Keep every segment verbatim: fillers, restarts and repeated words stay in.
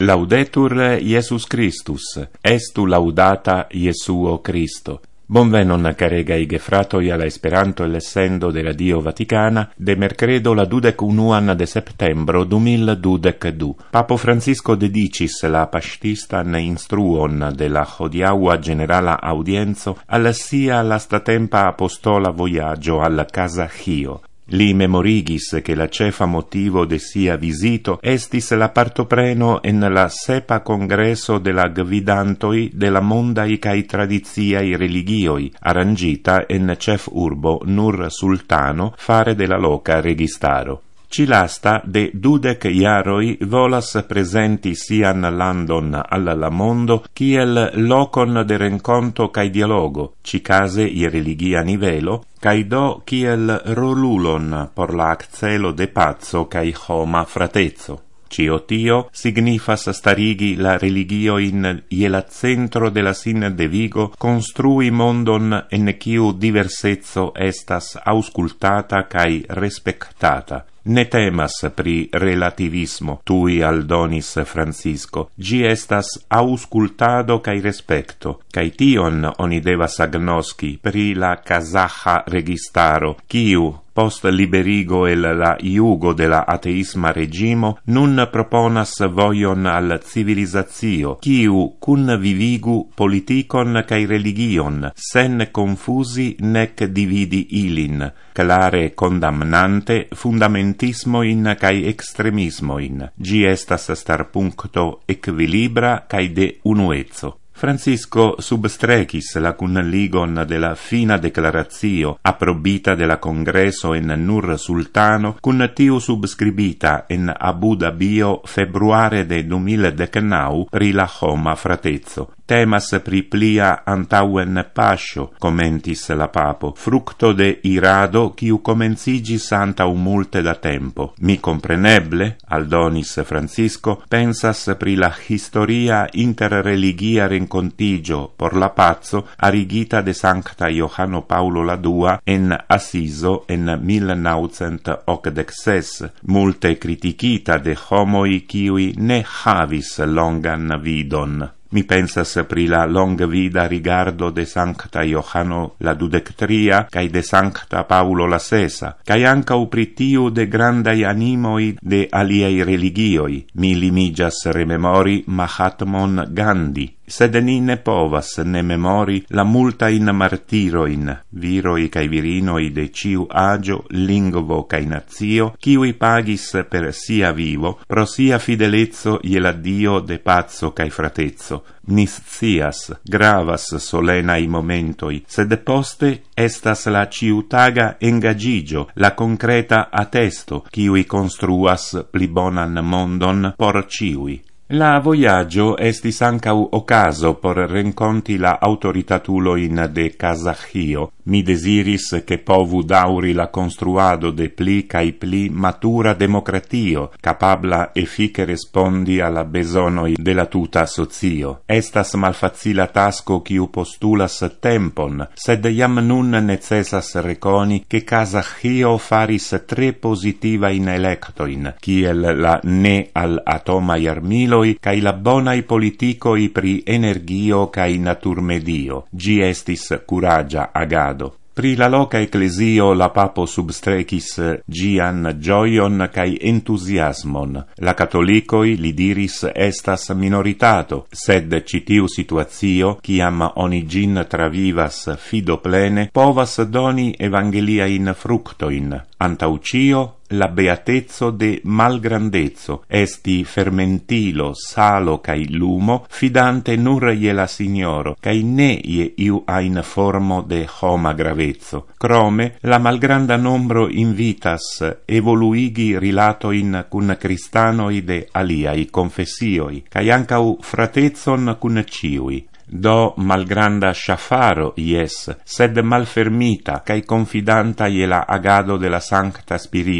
Laudetur Iesus Christus, estu laudata Iesuo Christo. Bonvenon caregai gefratoi alla Esperanto l'essendo de Radio Vaticana de mercredo la dudec unuan de septembro du mil dudec du. Papo Francisco dedicis la pastistan instruon de la hodiaua generala audienzo al sia lastatempa apostola voyaggio al Kazahio. Li memorigis che la cefa motivo de sia visito estis la partopreno en la sepa congresso de la gvidantoi de la mondai cae tradiziai religioi, arrangita en cef urbo Nur Sultano fare de la loca registaro. Cilasta de dudec iaroi volas presenti sian landon alla la mondo kiel locon de renconto cae dialogo, cicase i religia nivelo, cae do kiel rolulon por la accelo de pazzo cae homa fratezzo. Cio tio signifas starigi la religio in iela centro de la sin de vigo, construi mondon en quiu diversezzo estas auscultata cae respectata. Ne temas pri relativismo, tui aldonis Francisco, gi estas auscultado cae respecto, cae tion oni devas agnosci pri la kazaha registaro, quiu, post liberigo el la iugo de la ateisma regimo, nun proponas voion al civilizatio, quiu cun vivigu politikon cae religion, sen confusi nec dividi ilin, clare condamnante fundamentismoin cae extremismoin. Gi estas star puncto equilibra cae de unuezzo. Francisco substrecis la cunligon de la fina declaratio approbita de la congresso en Nur Sultano cun tiu subscribita en Abu Dhabio februare de du mil decenau pri la homa fratezzo. Temas pri plia antauen pascio, commentis la papo, fructo de irado quiu comencigis antau multe da tempo. Mi compreneble, aldonis Francisco, pensas pri la historia interreligia rencontigio por la pazzo arigita de Sancta Johanno Paulo la Dua en Assiso en mil naucent ocdec-ses, multe criticita de homoi quiui ne havis longan vidon. Mi pensas pri la longa vida rigardo de Sancta Johanno la dudectria cae de Sancta Paulo la sesa, cae ancau pri tiu de grandai animoi de aliei religioi. Mi limigas rememori Mahatmon Gandhi, sed ni ne povas ne memori la multain martiroin, viroi cae virinoi de ciu agio, lingvo cae nazio, ciui pagis per sia vivo, pro sia fidelezzo iela Dio de pazzo cae fratezzo. Nis scias, gravas solenai momentoi, sed poste estas la ciutaga engagigio, la concreta attesto, ciui construas pli bonan mondon por ciui. La voyaggio estis ancau ocaso por renconti la autoritatuloin de Kazahio. Mi desiris che povu dauri la construado de pli cae pli matura democratio, capabla effice respondi alla besonoi de la tuta socio. Estas malfacila tasco quiu postulas tempon, sed iam nun necessas reconi che Kazahio faris tre positiva in electoin, kiel la ne al atomai armiloi, cae la bonai politicoi pri energio cae naturmedio. Gi estis curagia agado. Pri la loca ecclesio la papo substrecis gian gioion cae entusiasmon. La catholicoi, li diris, estas minoritato, sed citiu situatio, ciam oni gin travivas fido plene, povas doni evangeliain fructoin. Antau cio, la beatezzo de malgrandezzo, esti fermentilo, salo cae lumo, fidante nur ie la signoro, cae ne ie iu ain formo de homa gravezzo. Crome, la malgranda nombro invitas evoluigi rilatoin cun cristanoi de aliai confessioi, cae ancau fratezzon cun ciui. Do malgranda sciafaro, ies, sed malfermita, cae confidanta iela agado de la Sancta Spirito.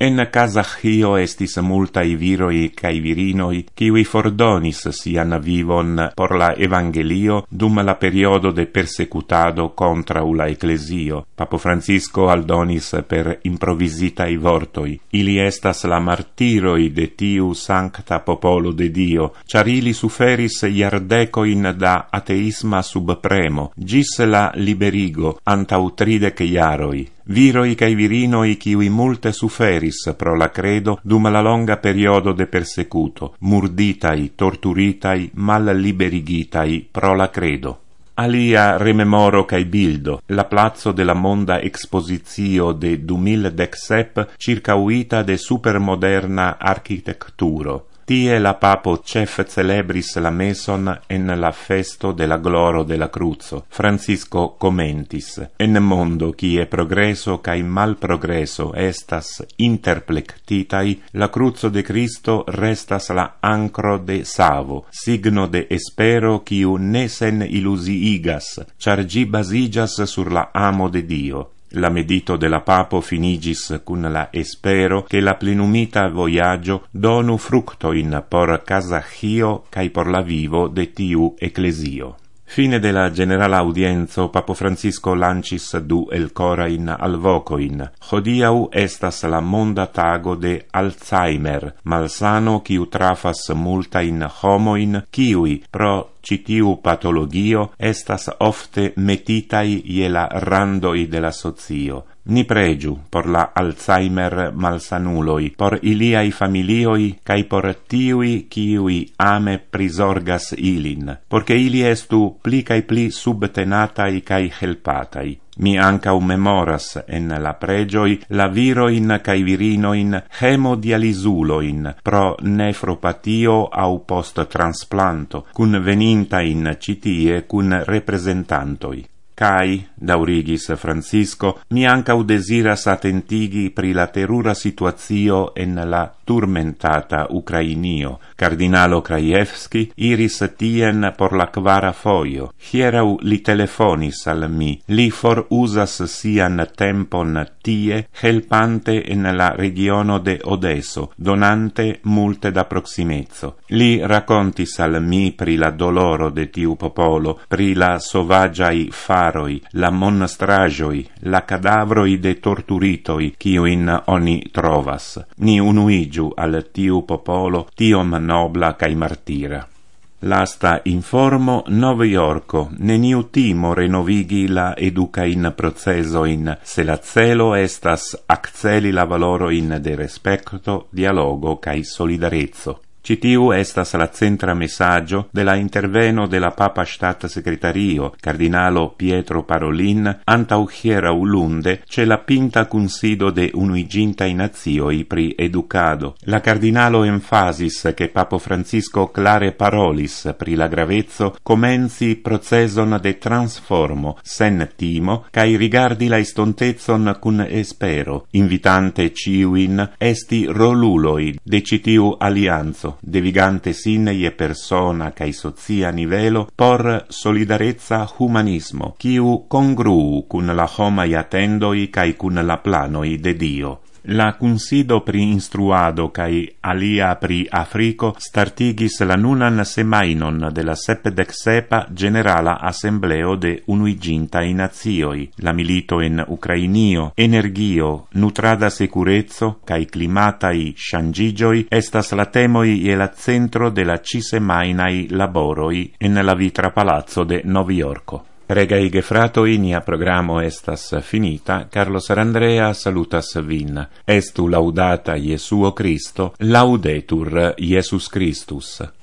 En Kazahio estis multai viroi cae virinoi, kiui fordonis sian vivon por la evangelio dum la periodo de persecutado contra la ecclesio. Papo Francisco aldonis per improvisitai vortoi: ili estas la martiroi de tiu sancta popolo de Dio, char ili suferis iardecoin da ateisma subpremo, gis la liberigo antau tridec iaroi. Viroi cae virinoi kiui multe suferis pro la credo dum la longa periodo de persecuto, murditai, torturitai, mal liberigitai pro la credo. Alia rememoro cae bildo, la plazo de la monda expositio de du mil dexsep circauita de supermoderna architecturo. Tie la papo cef celebris la meson en la festo de la gloro de la cruzo. Francisco commentis: en mondo kie progreso cae mal progreso estas interplectitai, la cruzo de Cristo restas la ancro de savo, signo de espero quiu ne sen illusiigas, char gi basigas sur la amo de Dio. La medito de la papo finigis cun la espero che la plenumita voyaggio donu fructoin por Kazahio cae por la vivo de tiu ecclesio. Fine de la generala audienzo, Papo Francisco lancis du el corain alvocoin. Hodiau estas la monda tago de Alzheimer, malsano quiu trafas multain homoin, kiui pro citiu patologio estas ofte metitai ie la randoi de la socio. Ni pregiu por la Alzheimer malsanuloi, por iliai familioi, cae por tiui kiui ame prisorgas ilin, porque ili estu pli cae pli subtenatai cae helpatai. Mi ancau memoras en la pregioi la viroin cae virinoin hemodialisuloin pro nefropatio au post transplanto, cun venintain citie cun representantoi. Cai, daurigis Francisco, mi ancau desiras attentigi pri la terura situatio en la turmentata Ucrainio. Cardinalo Krajewski iris tien por la quara foio. Hierau li telefonis al mi. Li for usas sian tempon tie, helpante en la regiono de Odeso, donante multe da proximezzo. Li racontis al mi pri la doloro de tiu popolo, pri la sovagiai faroi, la monastragioi, la cadavroi de torturitoi, kiuin oni trovas. Ni unuigiu al tiu popolo tiom nobla cae martira. Lasta informo Nova Yorko, neniu timo renovigi la educain procesoin, se la celo estas acceli la valoroin de respecto, dialogo cae solidarezzo. Citiu estas la centra messaggio de la interveno de la Papa Stat Secretario, Cardinalo Pietro Parolin, antau hierau lunde, ce la pinta cunsido de unuigintai nazioi pri educado. La Cardinalo emphasis che Papo Francisco clare parolis pri la gravezzo comenzi proceson de transformo, sen timo, cae rigardi la istontezon cun espero, invitante ciuin esti roluloi de citiu alianzo, devigante sin ie persona cae socia nivelo por solidarezza humanismo, quiu congruu cun la homai attendoi cae cun la planoi de Dio. La cunsido pri instruado cae alia pri Africo startigis la nunan semainon de la sepdecsepa generala assembleo de unuigintai nazioi. La milito en Ucrainio, energio, nutrada securezzo cae climatai shangigioi estas la temoi e la centro de la cisemainai laboroi en la vitra palazzo de Nova Yorko. Regai gefratoi, nia programo estas finita. Carlos Arandrea salutas vin. Estu laudata Iesuo Christo, laudetur Iesus Christus.